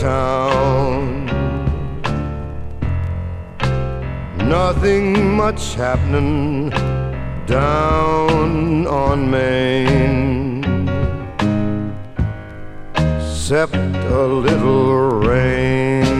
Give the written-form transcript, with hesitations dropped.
town. Nothing much happening down on Main, except a little rain.